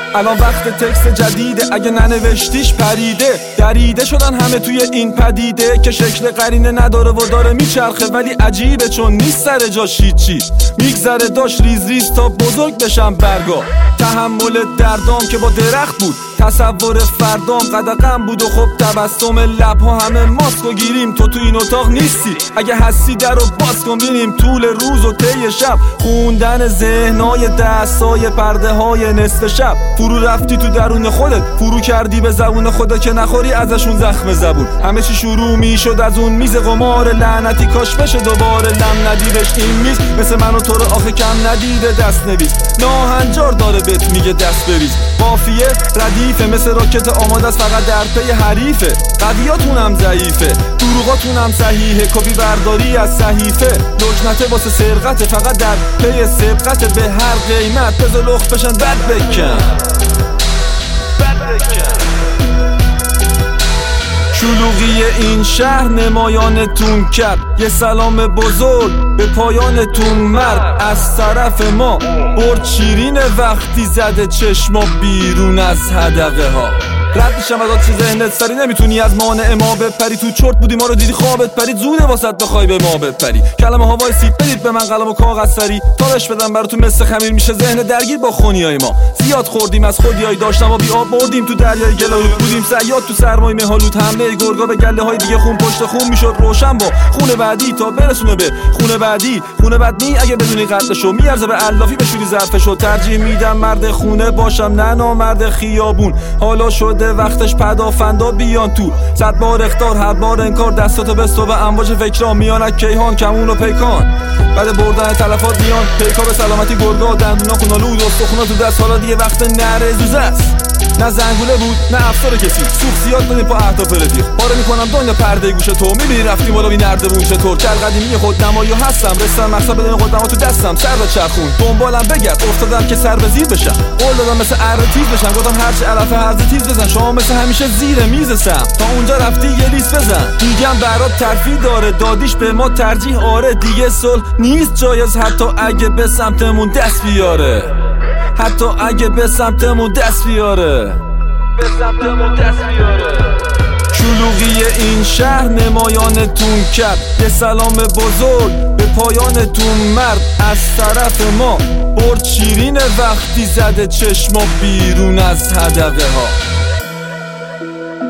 الان وقت تکست جدیده، اگه ننوشتیش پریده. دریده شدن همه توی این پدیده که شکل قرینه نداره و داره میچرخه، ولی عجیبه چون نیست سر جاش هیچی. میگذره داشت ریز ریز تا بزرگ بشم برگا. تحمل دردام که با درخت بود، تصور فردام قدقم بود و خب تبسم لبها همه ماسک و گیریم. تو این اتاق نیستی، اگه هستی در رو باز کن بینیم طول روز و طی شب. خوندن ذهنای دستای پرده های نصف شب. فرو رفتی تو درون خودت، فرو کردی به زبون خودت که نخوری ازشون زخم زبون. همه چی شروع میشد از اون میز قمار لعنتی، کاش بشه دوباره لم ندی بهش این میز. مثل من و تو رو آخه کم ندیده دست نویس، ناهنجار داره بهت میگه دست بریز. قافیه ردیفه مثل راکت آماده است فقط در پی حریفه. قضیاتونم ضعیفه، دروغاتونم صحیحه، کپی برداری از صحیفه. لکنته واسه سرقته، فقط در پی سبقته به هر قیمت. بذار لخت بشن بد بکن. شلوغی این شهر نمایانتون کرد، یه سلام بزرگ به پایانتون مرد. از طرف ما برد شیرین وقتی زده چشما بیرون از حدقه ها. رد میشم از چه ذهنت سری، نمیتونی از مانع ما بپری. تو چرت بودی ما رو دیدی خوابت پرید، زوده واسط بخوای به ما بپری. کلمه ها وایسید بدید به من قلم و کاغذ سری، تارش بدم براتون مثل خمیر میشه ذهن درگیر با خونیای ما. زیاد خوردیم از خودیای داشتم و بی آب بردیم تو دریای گلالود. بودیم صیاد تو سرمای مهالود، حمله گرگا به گله های دیگه خون پشت خون میشد روشن با خون بعدی تا برسونه به خون بعدی. خون بدنی اگه بدونی قتلشو میارزه به علافی بشوری ظرفشو. ترجیح میدم مرد خونه باشم نه نامرد خیابون. حالا شده وقتش پدافندا بیان تو، 100 بار اخطار هر بار انکار. دستاتو بستو و امواج فکرام میانک کیهان کمون و پیکان. بعد بردن تلفات میان پیکا به سلامتی گرگا. دندونا خونالود استخونا تو دست، حالا دیگه وقت نره زوزه است. نه زنگوله بود نه افسار کسی، سوخ زیاد دادیم پا اهداف رفیق. پاره میکنم دنیا پرده گوش تو، میبینی رفتیم بالا بی نردبون چطور. کل قدیمی خود نمایی هستم، رستم مقصد بدون قدما تو دستم. سر و چرخون دنبالم بگرد، افتادم که سر به زیر بشم. قول دادم مثل اره تیز بشم، گفتم هرچی علفه هرزه تیز بزن. شما مثل همیشه زیر میزسم، تا اونجا رفتی یه لیست بزن. میگم برات ترفیع داره، دادیش به ما ترجیح. آره دیگه صلح نیست جایز، حتی اگه به سمتمون دست بیاره. حتی اگه به سمتمون دست بیاره. شلوغی این شهر نمایانتون کرد، یه سلام بزرگ به پایانتون مرد. از طرف ما برد شیرین وقتی زده چشما بیرون از حدقه ها.